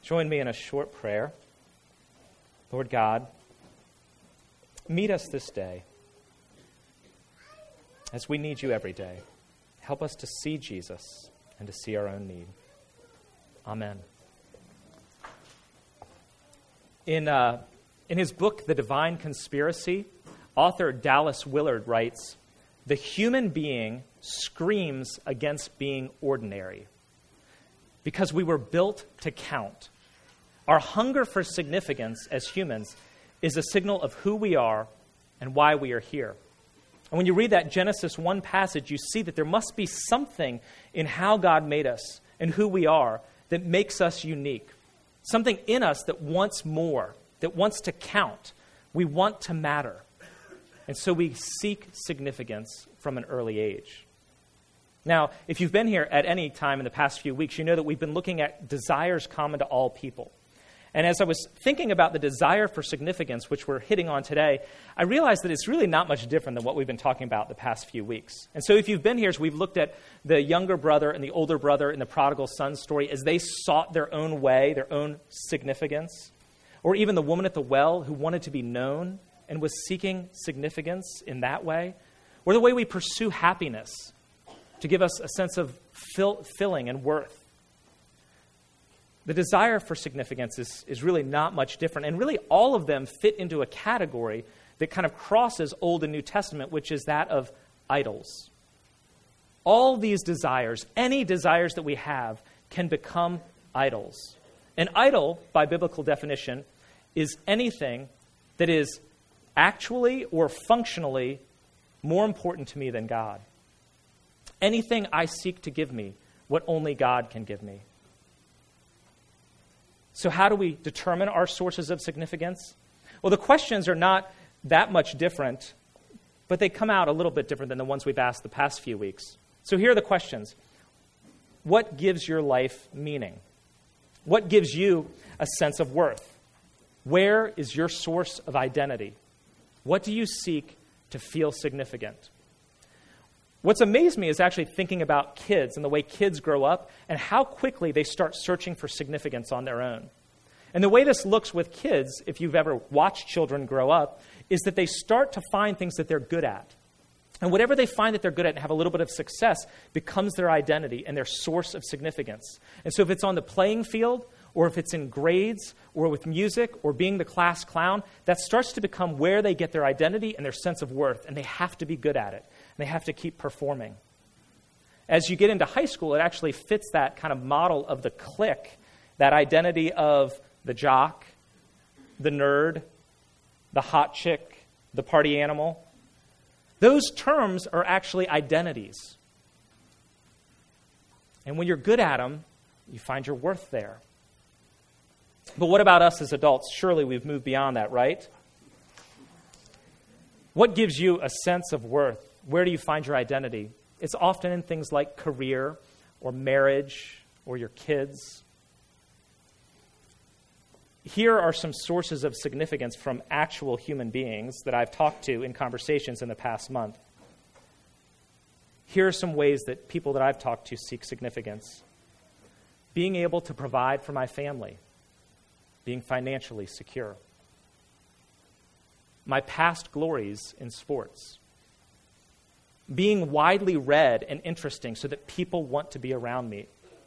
Join me in a short prayer. Lord God, meet us this day as we need you every day. Help us to see Jesus and to see our own need. Amen. In his book, The Divine Conspiracy, author Dallas Willard writes, "The human being screams against being ordinary because we were built to count. Our hunger for significance as humans is a signal of who we are and why we are here." And when you read that Genesis 1 passage, you see that there must be something in how God made us and who we are that makes us unique. Something in us that wants more, that wants to count. We want to matter. And so we seek significance from an early age. Now, if you've been here at any time in the past few weeks, you know that we've been looking at desires common to all people. And as I was thinking about the desire for significance, which we're hitting on today, I realized that it's really not much different than what we've been talking about the past few weeks. And so if you've been here, as we've looked at the younger brother and the older brother in the prodigal son story as they sought their own way, their own significance, or even the woman at the well who wanted to be known and was seeking significance in that way, or the way we pursue happiness to give us a sense of filling and worth. The desire for significance is really not much different. And really all of them fit into a category that kind of crosses Old and New Testament, which is that of idols. All these desires, any desires that we have, can become idols. An idol, by biblical definition, is anything that is actually or functionally more important to me than God. Anything I seek to give me what only God can give me. So how do we determine our sources of significance? Well, the questions are not that much different, but they come out a little bit different than the ones we've asked the past few weeks. So here are the questions. What gives your life meaning? What gives you a sense of worth? Where is your source of identity? What do you seek to feel significant? What's amazed me is actually thinking about kids and the way kids grow up and how quickly they start searching for significance on their own. And the way this looks with kids, if you've ever watched children grow up, is that they start to find things that they're good at. And whatever they find that they're good at and have a little bit of success becomes their identity and their source of significance. And so if it's on the playing field, or if it's in grades, or with music, or being the class clown, that starts to become where they get their identity and their sense of worth, and they have to be good at it. They have to keep performing. As you get into high school, it actually fits that kind of model of the clique, that identity of the jock, the nerd, the hot chick, the party animal. Those terms are actually identities. And when you're good at them, you find your worth there. But what about us as adults? Surely we've moved beyond that, right? What gives you a sense of worth? Where do you find your identity? It's often in things like career or marriage or your kids. Here are some sources of significance from actual human beings that I've talked to in conversations in the past month. Here are some ways that people that I've talked to seek significance. Being able to provide for my family. Being financially secure. My past glories in sports. Being widely read and interesting so that people want to be around me.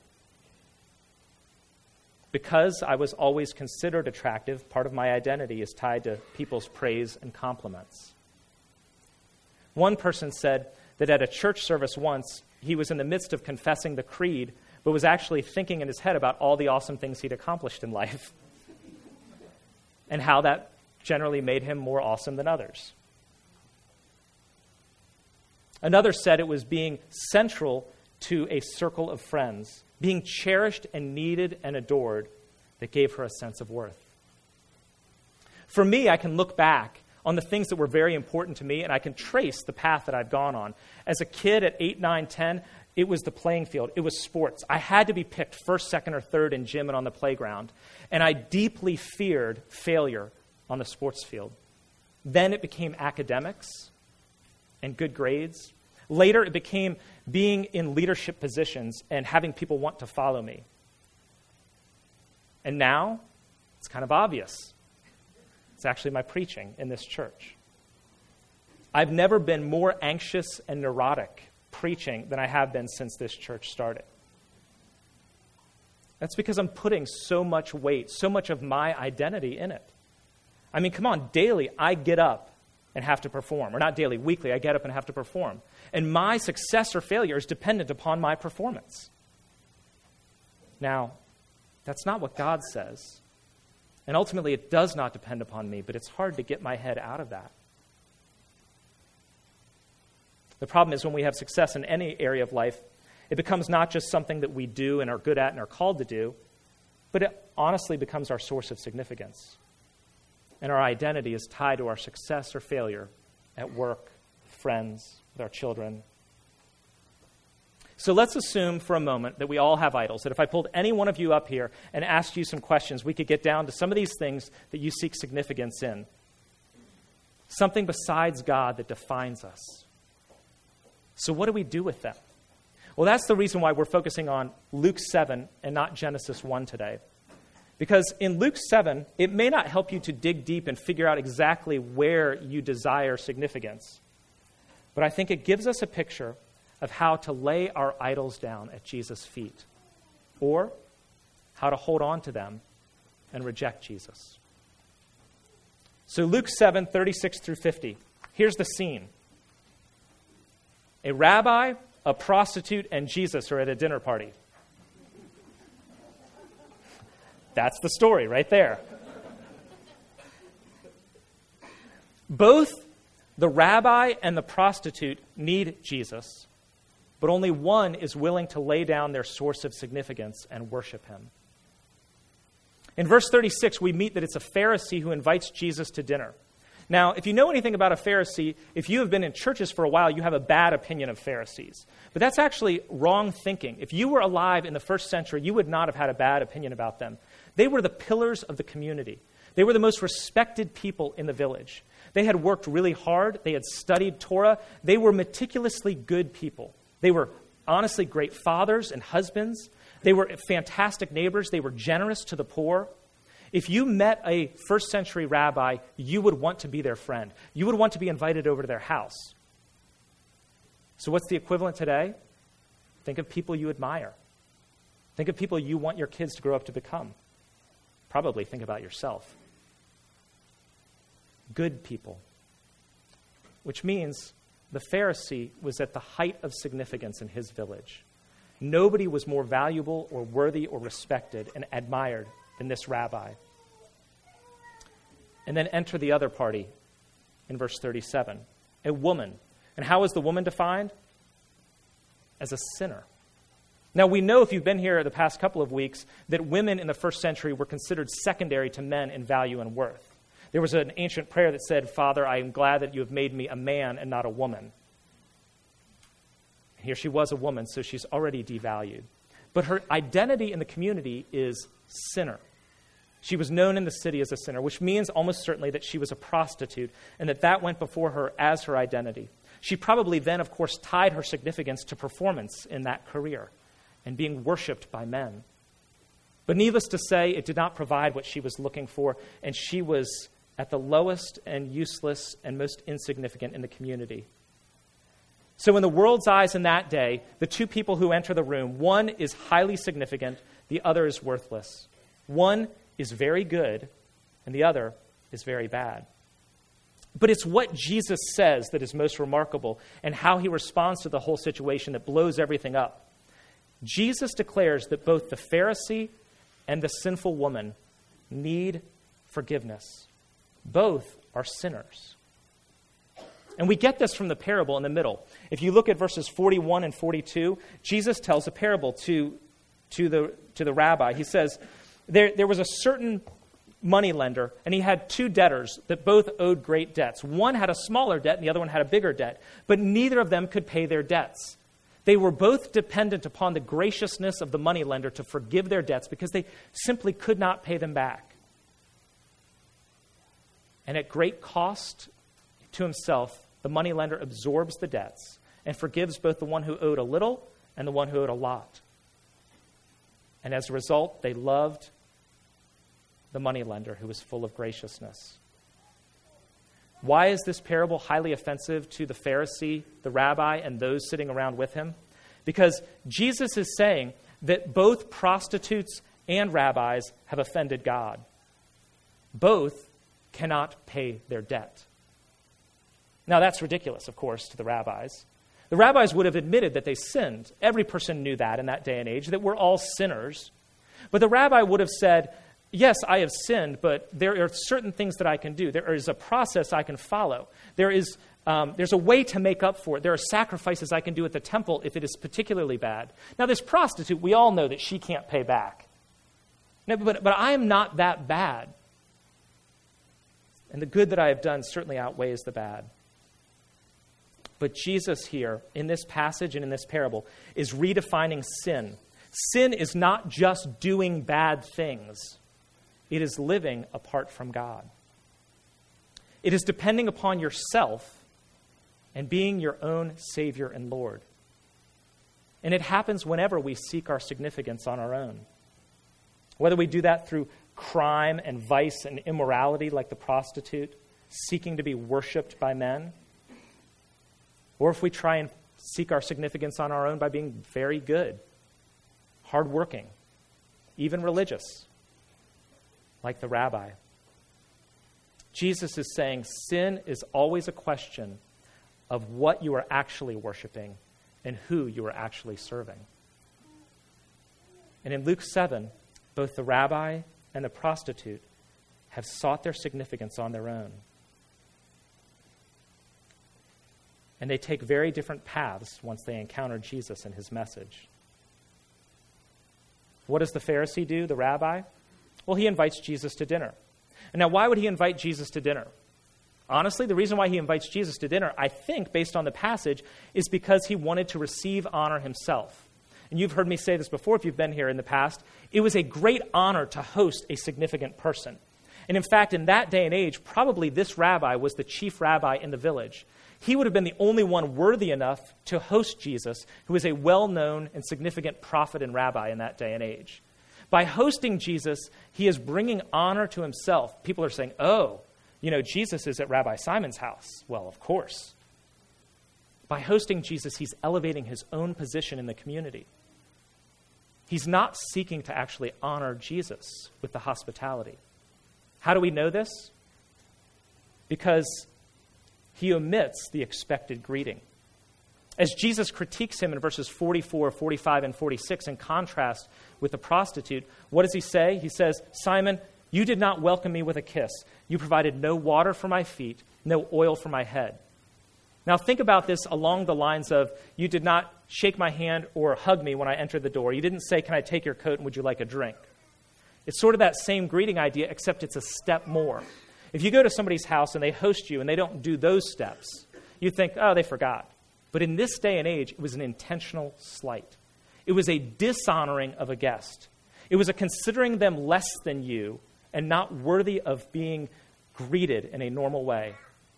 Because I was always considered attractive, part of my identity is tied to people's praise and compliments. One person said that at a church service once, he was in the midst of confessing the creed, but was actually thinking in his head about all the awesome things he'd accomplished in life and how that generally made him more awesome than others. Another said it was being central to a circle of friends, being cherished and needed and adored, that gave her a sense of worth. For me, I can look back on the things that were very important to me, and I can trace the path that I've gone on. As a kid at 8, 9, 10, it was the playing field. It was sports. I had to be picked first, second, or third in gym and on the playground. And I deeply feared failure on the sports field. Then it became academics and good grades. Later, it became being in leadership positions and having people want to follow me. And now, it's kind of obvious. It's actually my preaching in this church. I've never been more anxious and neurotic preaching than I have been since this church started. That's because I'm putting so much weight, so much of my identity in it. I mean, come on, daily I get up and have to perform. Or not daily, weekly, I get up and have to perform. And my success or failure is dependent upon my performance. Now, that's not what God says. And ultimately, it does not depend upon me, but it's hard to get my head out of that. The problem is when we have success in any area of life, it becomes not just something that we do and are good at and are called to do, but it honestly becomes our source of significance. And our identity is tied to our success or failure at work, with friends, with our children. So let's assume for a moment that we all have idols, that if I pulled any one of you up here and asked you some questions, we could get down to some of these things that you seek significance in. Something besides God that defines us. So what do we do with them? Well, that's the reason why we're focusing on Luke 7 and not Genesis 1 today. Because in Luke 7, it may not help you to dig deep and figure out exactly where you desire significance. But I think it gives us a picture of how to lay our idols down at Jesus' feet, or how to hold on to them and reject Jesus. So Luke 7, 36 through 50. Here's the scene. A rabbi, a prostitute, and Jesus are at a dinner party. That's the story right there. Both the rabbi and the prostitute need Jesus, but only one is willing to lay down their source of significance and worship him. In verse 36, we meet that it's a Pharisee who invites Jesus to dinner. Now, if you know anything about a Pharisee, if you have been in churches for a while, you have a bad opinion of Pharisees. But that's actually wrong thinking. If you were alive in the first century, you would not have had a bad opinion about them. They were the pillars of the community. They were the most respected people in the village. They had worked really hard. They had studied Torah. They were meticulously good people. They were honestly great fathers and husbands. They were fantastic neighbors. They were generous to the poor. If you met a first century rabbi, you would want to be their friend. You would want to be invited over to their house. So what's the equivalent today? Think of people you admire. Think of people you want your kids to grow up to become. Probably think about yourself. Good people. Which means the Pharisee was at the height of significance in his village. Nobody was more valuable or worthy or respected and admired than this rabbi. And then enter the other party in verse 37, a woman. And how is the woman defined? As a sinner. Now, we know if you've been here the past couple of weeks that women in the first century were considered secondary to men in value and worth. There was an ancient prayer that said, "Father, I am glad that you have made me a man and not a woman." Here she was a woman, so she's already devalued. But her identity in the community is sinner. She was known in the city as a sinner, which means almost certainly that she was a prostitute and that went before her as her identity. She probably then, of course, tied her significance to performance in that career and being worshipped by men. But needless to say, it did not provide what she was looking for, and she was at the lowest and useless and most insignificant in the community. So in the world's eyes in that day, the two people who enter the room, one is highly significant, the other is worthless. One is very good, and the other is very bad. But it's what Jesus says that is most remarkable and how he responds to the whole situation that blows everything up. Jesus declares that both the Pharisee and the sinful woman need forgiveness. Both are sinners. And we get this from the parable in the middle. If you look at verses 41 and 42, Jesus tells a parable to the rabbi. He says, there was a certain moneylender, and he had two debtors that both owed great debts. One had a smaller debt, and the other one had a bigger debt. But neither of them could pay their debts. They were both dependent upon the graciousness of the moneylender to forgive their debts because they simply could not pay them back. And at great cost to himself, the moneylender absorbs the debts and forgives both the one who owed a little and the one who owed a lot. And as a result, they loved the moneylender who was full of graciousness. Why is this parable highly offensive to the Pharisee, the rabbi, and those sitting around with him? Because Jesus is saying that both prostitutes and rabbis have offended God. Both cannot pay their debt. Now, that's ridiculous, of course, to the rabbis. The rabbis would have admitted that they sinned. Every person knew that in that day and age, that we're all sinners. But the rabbi would have said, yes, I have sinned, but there are certain things that I can do. There is a process I can follow. There's a way to make up for it. There are sacrifices I can do at the temple if it is particularly bad. Now, this prostitute, we all know that she can't pay back. No, but I am not that bad. And the good that I have done certainly outweighs the bad. But Jesus here, in this passage and in this parable, is redefining sin. Sin is not just doing bad things. It is living apart from God. It is depending upon yourself and being your own Savior and Lord. And it happens whenever we seek our significance on our own. Whether we do that through crime and vice and immorality like the prostitute, seeking to be worshipped by men, or if we try and seek our significance on our own by being very good, hardworking, even religious, like the rabbi. Jesus is saying sin is always a question of what you are actually worshiping and who you are actually serving. And in Luke 7, both the rabbi and the prostitute have sought their significance on their own. And they take very different paths once they encounter Jesus and his message. What does the Pharisee do, the rabbi? Well, he invites Jesus to dinner. And now, why would he invite Jesus to dinner? Honestly, the reason why he invites Jesus to dinner, I think, based on the passage, is because he wanted to receive honor himself. And you've heard me say this before if you've been here in the past. It was a great honor to host a significant person. And in fact, in that day and age, probably this rabbi was the chief rabbi in the village. He would have been the only one worthy enough to host Jesus, who was a well-known and significant prophet and rabbi in that day and age. By hosting Jesus, he is bringing honor to himself. People are saying, oh, Jesus is at Rabbi Simon's house. Well, of course. By hosting Jesus, he's elevating his own position in the community. He's not seeking to actually honor Jesus with the hospitality. How do we know this? Because he omits the expected greeting. As Jesus critiques him in verses 44, 45, and 46 in contrast with the prostitute, what does he say? He says, Simon, you did not welcome me with a kiss. You provided no water for my feet, no oil for my head. Now think about this along the lines of, you did not shake my hand or hug me when I entered the door. You didn't say, can I take your coat and would you like a drink? It's sort of that same greeting idea, except it's a step more. If you go to somebody's house and they host you and they don't do those steps, you think, oh, they forgot. But in this day and age, it was an intentional slight. It was a dishonoring of a guest. It was a considering them less than you and not worthy of being greeted in a normal way.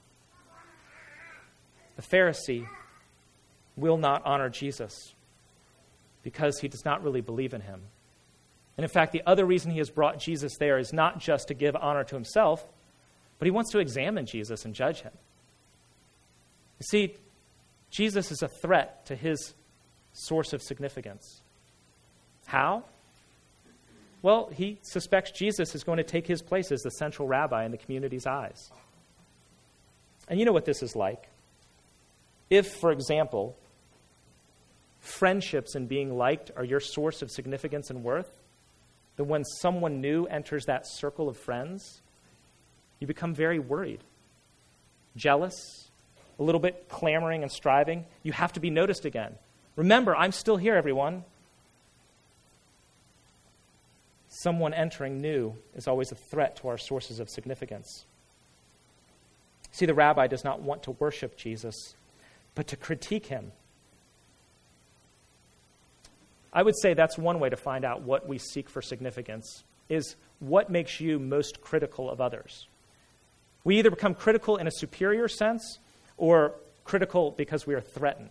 The Pharisee will not honor Jesus because he does not really believe in him. And in fact, the other reason he has brought Jesus there is not just to give honor to himself, but he wants to examine Jesus and judge him. You see, Jesus is a threat to his source of significance. How? Well, he suspects Jesus is going to take his place as the central rabbi in the community's eyes. And you know what this is like. If, for example, friendships and being liked are your source of significance and worth, then when someone new enters that circle of friends, you become very worried, jealous, a little bit clamoring and striving. You have to be noticed again. Remember, I'm still here, everyone. Someone entering new is always a threat to our sources of significance. See, the rabbi does not want to worship Jesus, but to critique him. I would say that's one way to find out what we seek for significance, is what makes you most critical of others. We either become critical in a superior sense or critical because we are threatened.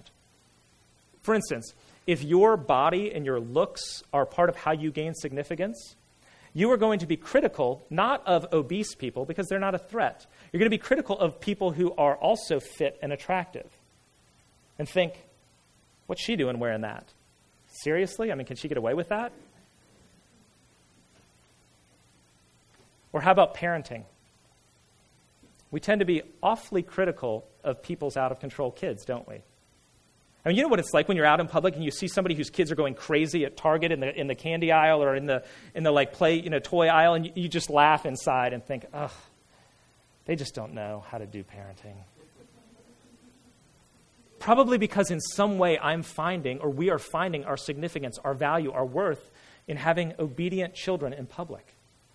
For instance, if your body and your looks are part of how you gain significance, you are going to be critical not of obese people because they're not a threat. You're going to be critical of people who are also fit and attractive. And think, what's she doing wearing that? Seriously? I mean, can she get away with that? Or how about parenting? We tend to be awfully critical of people's out-of-control kids, don't we? I mean, you know what it's like when you're out in public and you see somebody whose kids are going crazy at Target in the candy aisle or in the like toy aisle, and you just laugh inside and think, ugh, they just don't know how to do parenting. Probably because in some way we are finding our significance, our value, our worth in having obedient children in public.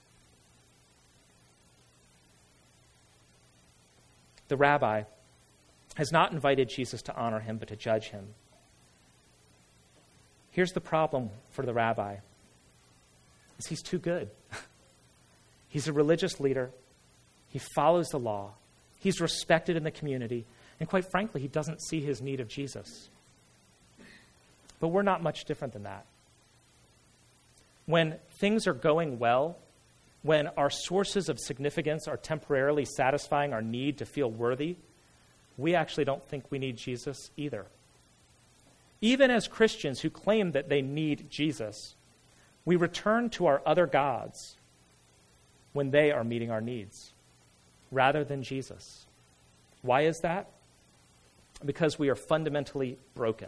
The rabbi has not invited Jesus to honor him, but to judge him. Here's the problem for the rabbi, is he's too good. He's a religious leader. He follows the law. He's respected in the community. And quite frankly, he doesn't see his need of Jesus. But we're not much different than that. When things are going well, when our sources of significance are temporarily satisfying our need to feel worthy, we actually don't think we need Jesus either. Even as Christians who claim that they need Jesus, we return to our other gods when they are meeting our needs, rather than Jesus. Why is that? Because we are fundamentally broken.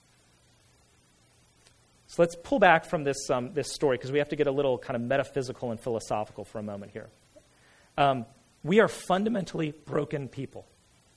So let's pull back from this story because we have to get a little kind of metaphysical and philosophical for a moment here. We are fundamentally broken people.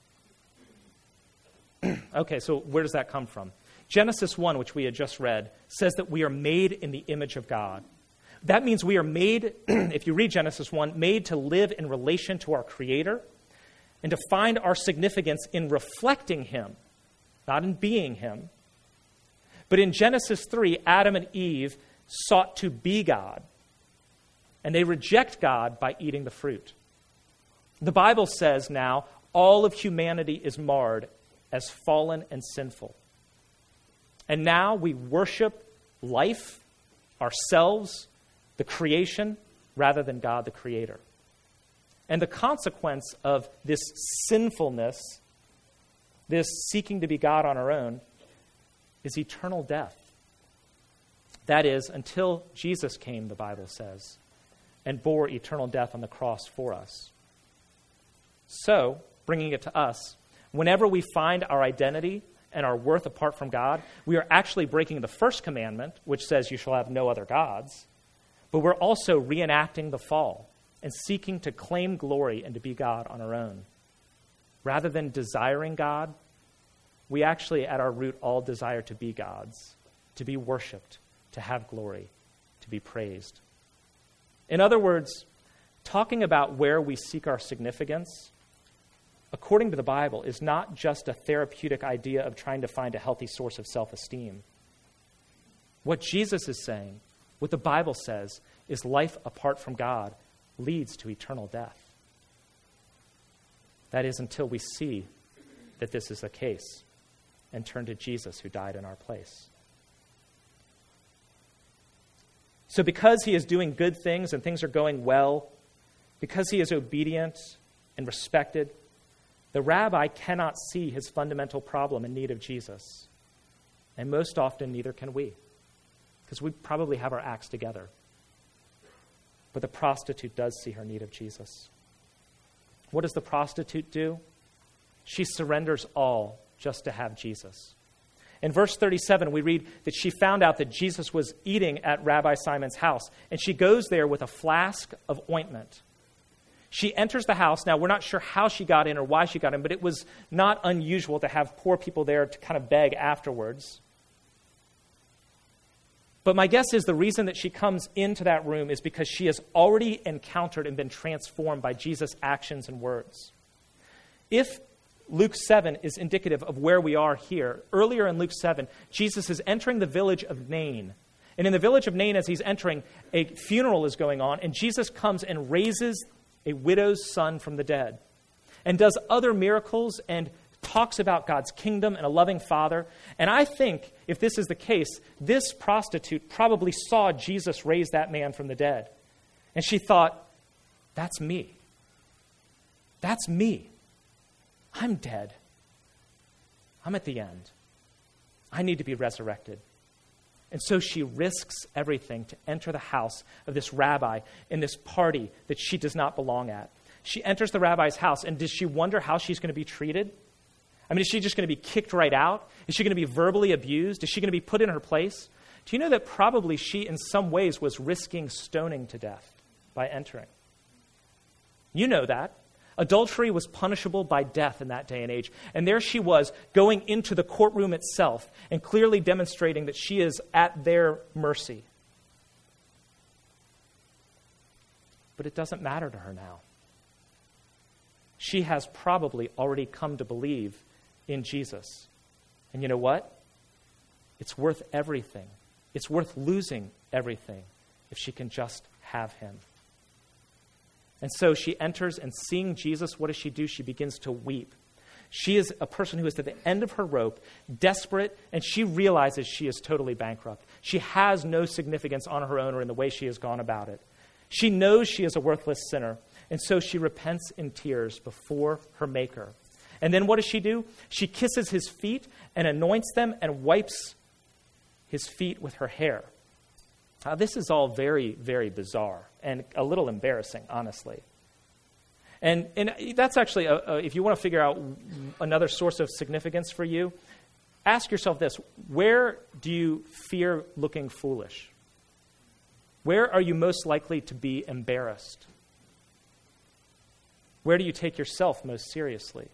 Okay, so where does that come from? Genesis 1, which we had just read, says that we are made in the image of God. That means we are made, if you read Genesis 1, made to live in relation to our Creator and to find our significance in reflecting Him, not in being Him. But in Genesis 3, Adam and Eve sought to be God, and they reject God by eating the fruit. The Bible says now all of humanity is marred as fallen and sinful. And now we worship life, ourselves, the creation, rather than God the Creator. And the consequence of this sinfulness, this seeking to be God on our own, is eternal death. That is, until Jesus came, the Bible says, and bore eternal death on the cross for us. So, bringing it to us, whenever we find our identity and our worth apart from God, we are actually breaking the first commandment, which says you shall have no other gods, but we're also reenacting the fall and seeking to claim glory and to be God on our own. Rather than desiring God, we actually, at our root, all desire to be gods, to be worshipped, to have glory, to be praised. In other words, talking about where we seek our significance, according to the Bible, is not just a therapeutic idea of trying to find a healthy source of self-esteem. What Jesus is saying, what the Bible says, is life apart from God leads to eternal death. That is, until we see that this is the case and turn to Jesus who died in our place. So because he is doing good things and things are going well, because he is obedient and respected, the rabbi cannot see his fundamental problem and need of Jesus. And most often, neither can we, because we probably have our acts together. But the prostitute does see her need of Jesus. What does the prostitute do? She surrenders all just to have Jesus. In verse 37, we read that she found out that Jesus was eating at Rabbi Simon's house, and she goes there with a flask of ointment. She enters the house. Now, we're not sure how she got in or why she got in, but it was not unusual to have poor people there to kind of beg afterwards. But my guess is the reason that she comes into that room is because she has already encountered and been transformed by Jesus' actions and words. If Luke 7 is indicative of where we are here, earlier in Luke 7, Jesus is entering the village of Nain. And in the village of Nain, as he's entering, a funeral is going on, and Jesus comes and raises a widow's son from the dead and does other miracles and talks about God's kingdom and a loving Father. And I think, if this is the case, this prostitute probably saw Jesus raise that man from the dead. And she thought, that's me. That's me. I'm dead. I'm at the end. I need to be resurrected. And so she risks everything to enter the house of this rabbi in this party that she does not belong at. She enters the rabbi's house, and does she wonder how she's going to be treated? I mean, is she just going to be kicked right out? Is she going to be verbally abused? Is she going to be put in her place? Do you know that probably she, in some ways, was risking stoning to death by entering? You know that. Adultery was punishable by death in that day and age. And there she was, going into the courtroom itself and clearly demonstrating that she is at their mercy. But it doesn't matter to her now. She has probably already come to believe in Jesus. And you know what? It's worth everything. It's worth losing everything if she can just have him. And so she enters, and seeing Jesus, what does she do? She begins to weep. She is a person who is at the end of her rope, desperate, and she realizes she is totally bankrupt. She has no significance on her own or in the way she has gone about it. She knows she is a worthless sinner, and so she repents in tears before her Maker. And then what does she do? She kisses his feet and anoints them and wipes his feet with her hair. This is all very, very bizarre and a little embarrassing, honestly. And that's actually, if you want to figure out another source of significance for you, ask yourself this: where do you fear looking foolish? Where are you most likely to be embarrassed? Where do you take yourself most seriously?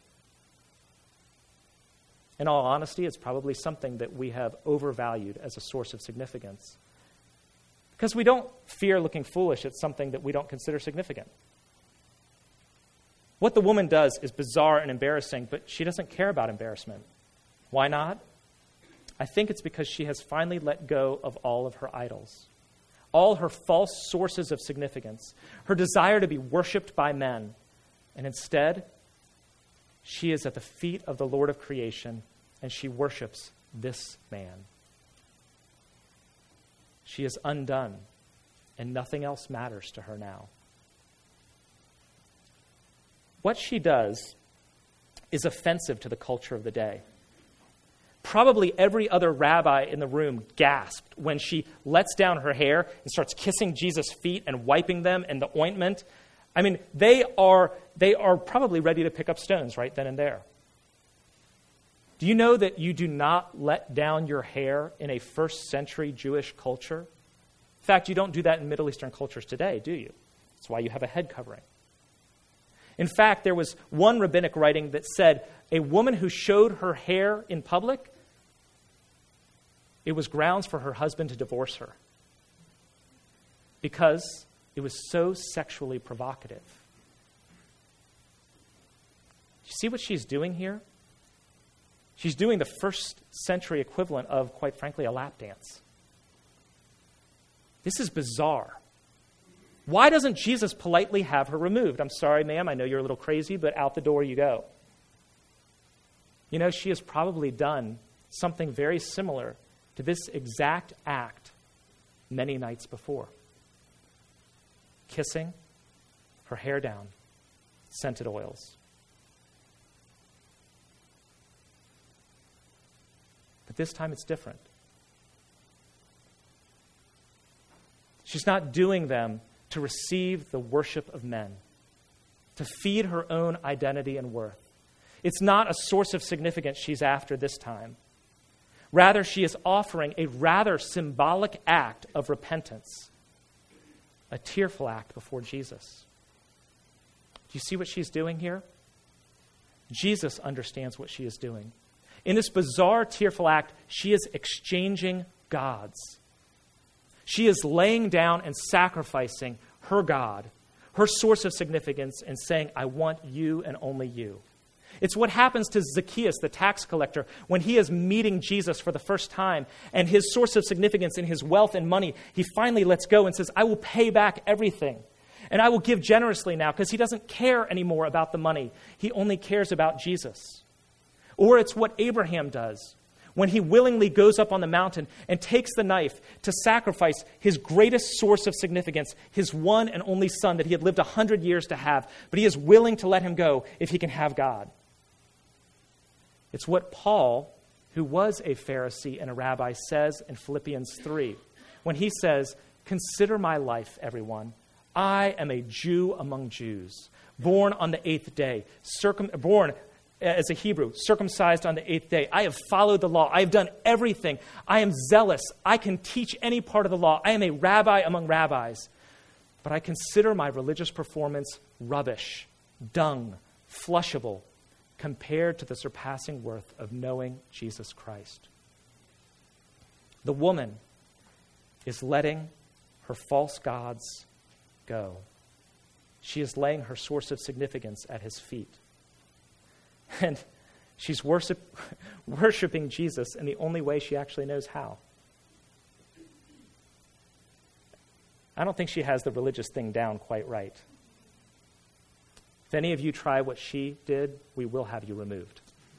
In all honesty, it's probably something that we have overvalued as a source of significance. Because we don't fear looking foolish, it's something that we don't consider significant. What the woman does is bizarre and embarrassing, but she doesn't care about embarrassment. Why not? I think it's because she has finally let go of all of her idols, all her false sources of significance, her desire to be worshipped by men. And instead, she is at the feet of the Lord of creation, and she worships this man. She is undone, and nothing else matters to her now. What she does is offensive to the culture of the day. Probably every other rabbi in the room gasped when she lets down her hair and starts kissing Jesus' feet and wiping them in the ointment. I mean, they are probably ready to pick up stones right then and there. Do you know that you do not let down your hair in a first century Jewish culture? In fact, you don't do that in Middle Eastern cultures today, do you? That's why you have a head covering. In fact, there was one rabbinic writing that said a woman who showed her hair in public, it was grounds for her husband to divorce her because it was so sexually provocative. You see what she's doing here? She's doing the first century equivalent of, quite frankly, a lap dance. This is bizarre. Why doesn't Jesus politely have her removed? I'm sorry, ma'am, I know you're a little crazy, but out the door you go. You know, she has probably done something very similar to this exact act many nights before. Kissing, her hair down, scented oils. But this time it's different. She's not doing them to receive the worship of men, to feed her own identity and worth. It's not a source of significance she's after this time. Rather, she is offering a rather symbolic act of repentance, a tearful act before Jesus. Do you see what she's doing here? Jesus understands what she is doing. In this bizarre, tearful act, she is exchanging gods. She is laying down and sacrificing her God, her source of significance, and saying, I want you and only you. It's what happens to Zacchaeus, the tax collector, when he is meeting Jesus for the first time, and his source of significance in his wealth and money, he finally lets go and says, I will pay back everything. And I will give generously now, because he doesn't care anymore about the money. He only cares about Jesus. Or it's what Abraham does when he willingly goes up on the mountain and takes the knife to sacrifice his greatest source of significance, his one and only son that he had lived 100 years to have, but he is willing to let him go if he can have God. It's what Paul, who was a Pharisee and a rabbi, says in Philippians 3, when he says, "Consider my life, everyone. I am a Jew among Jews, born on the 8th day, born as a Hebrew, circumcised on the 8th day. I have followed the law. I have done everything. I am zealous. I can teach any part of the law. I am a rabbi among rabbis. But I consider my religious performance rubbish, dung, flushable, compared to the surpassing worth of knowing Jesus Christ." The woman is letting her false gods go. She is laying her source of significance at his feet. And she's worshiping Jesus in the only way she actually knows how. I don't think she has the religious thing down quite right. If any of you try what she did, we will have you removed.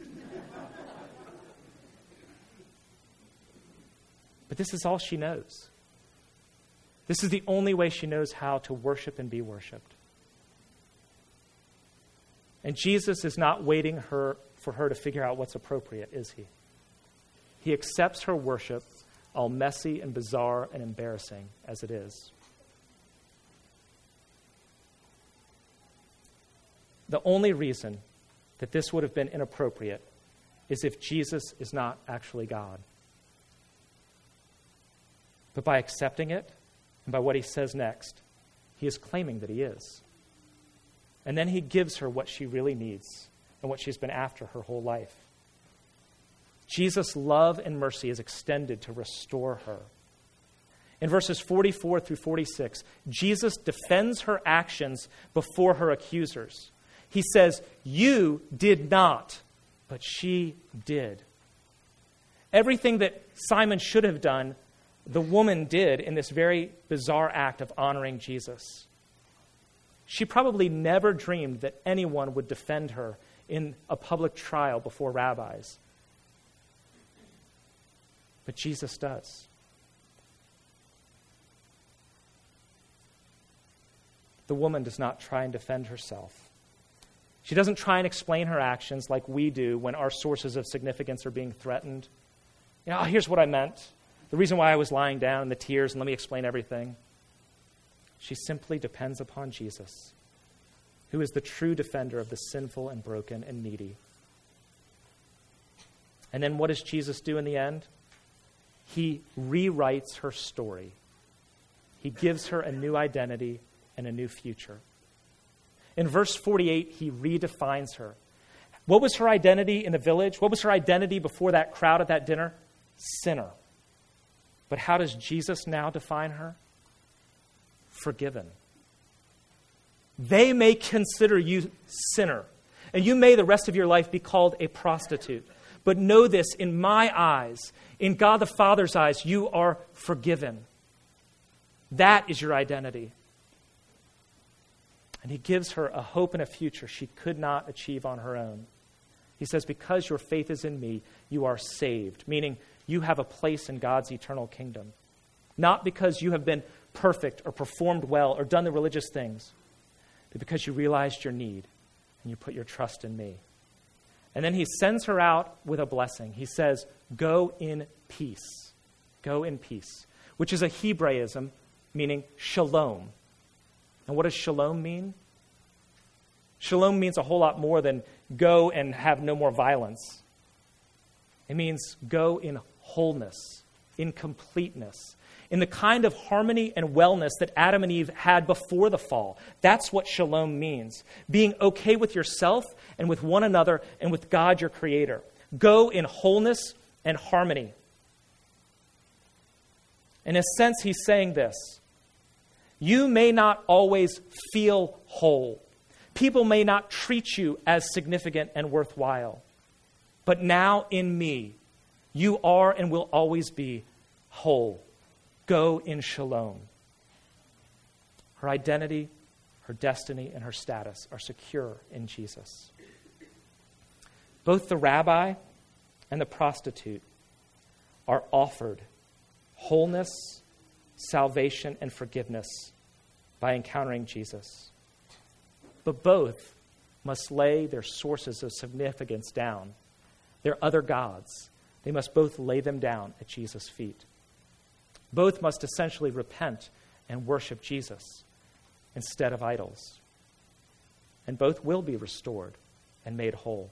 But this is all she knows. This is the only way she knows how to worship and be worshiped. And Jesus is not waiting for her to figure out what's appropriate, is he? He accepts her worship, all messy and bizarre and embarrassing as it is. The only reason that this would have been inappropriate is if Jesus is not actually God. But by accepting it, and by what he says next, he is claiming that he is. And then he gives her what she really needs and what she's been after her whole life. Jesus' love and mercy is extended to restore her. In verses 44 through 46, Jesus defends her actions before her accusers. He says, "You did not, but she did." Everything that Simon should have done, the woman did in this very bizarre act of honoring Jesus. She probably never dreamed that anyone would defend her in a public trial before rabbis. But Jesus does. The woman does not try and defend herself. She doesn't try and explain her actions like we do when our sources of significance are being threatened. Here's what I meant. The reason why I was lying down in the tears, and let me explain everything. She simply depends upon Jesus, who is the true defender of the sinful and broken and needy. And then what does Jesus do in the end? He rewrites her story. He gives her a new identity and a new future. In verse 48, he redefines her. What was her identity in the village? What was her identity before that crowd at that dinner? Sinner. But how does Jesus now define her? Forgiven. They may consider you sinner, and you may the rest of your life be called a prostitute. But know this, in my eyes, in God the Father's eyes, you are forgiven. That is your identity. And he gives her a hope and a future she could not achieve on her own. He says, because your faith is in me, you are saved, meaning you have a place in God's eternal kingdom. Not because you have been perfect or performed well or done the religious things, but because you realized your need and you put your trust in me. And then he sends her out with a blessing. He says, go in peace. Go in peace, which is a Hebraism meaning shalom. And what does shalom mean? Shalom means a whole lot more than go and have no more violence. It means go in wholeness, in completeness, in the kind of harmony and wellness that Adam and Eve had before the fall. That's what shalom means. Being okay with yourself and with one another and with God, your creator. Go in wholeness and harmony. In a sense, he's saying this. You may not always feel whole. People may not treat you as significant and worthwhile. But now in me, you are and will always be whole. Go in shalom. Her identity, her destiny, and her status are secure in Jesus. Both the rabbi and the prostitute are offered wholeness, salvation, and forgiveness by encountering Jesus. But both must lay their sources of significance down, their other gods. They must both lay them down at Jesus' feet. Both must essentially repent and worship Jesus instead of idols. And both will be restored and made whole.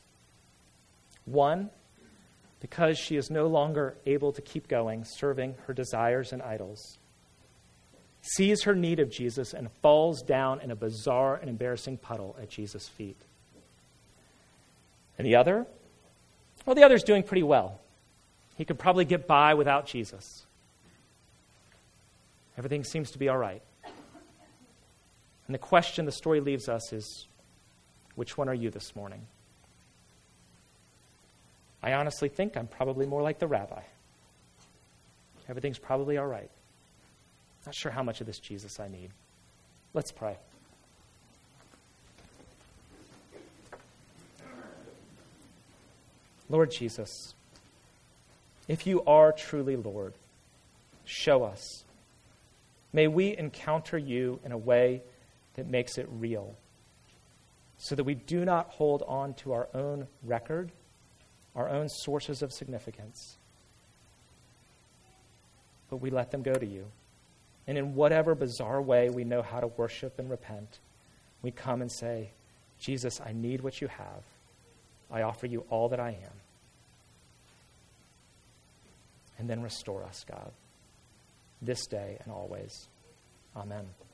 One, because she is no longer able to keep going, serving her desires and idols, sees her need of Jesus and falls down in a bizarre and embarrassing puddle at Jesus' feet. And the other? Well, the other's doing pretty well. He could probably get by without Jesus. Everything seems to be all right. And the question the story leaves us is, which one are you this morning? I honestly think I'm probably more like the rabbi. Everything's probably all right. Not sure how much of this Jesus I need. Let's pray. Lord Jesus, if you are truly Lord, show us. May we encounter you in a way that makes it real, so that we do not hold on to our own record, our own sources of significance, but we let them go to you. And in whatever bizarre way we know how to worship and repent, we come and say, Jesus, I need what you have. I offer you all that I am. And then restore us, God, this day and always. Amen.